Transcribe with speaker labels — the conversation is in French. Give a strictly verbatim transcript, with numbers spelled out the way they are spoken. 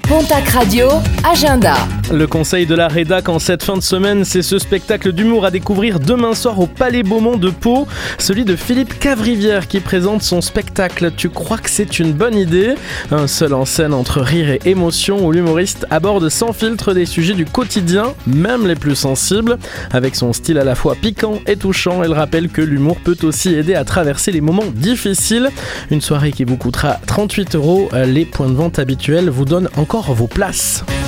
Speaker 1: Pontac Radio, agenda.
Speaker 2: Le conseil de la rédac en cette fin de semaine, c'est ce spectacle d'humour à découvrir demain soir au Palais Beaumont de Pau, celui de Philippe Cavrivière qui présente son spectacle. Tu crois que c'est une bonne idée ? Un seul en scène entre rire et émotion où l'humoriste aborde sans filtre des sujets du quotidien, même les plus sensibles. Avec son style à la fois piquant et touchant, elle rappelle que l'humour peut aussi aider à traverser les moments difficiles. Une soirée qui vous coûtera trente-huit euros. Les points de vente habituels vous donnent encore vos places.